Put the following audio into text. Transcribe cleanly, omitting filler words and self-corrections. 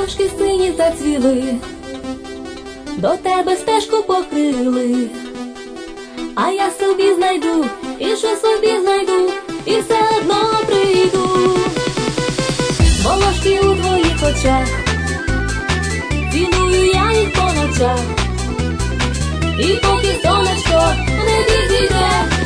волошки сині зацвіли, до тебе стежку покрили, а я собі знайду, і що собі знайду, і все одно прийду. Волошки у твоїх очах, цілую я їх по ночах, і поки сонечко не зійде,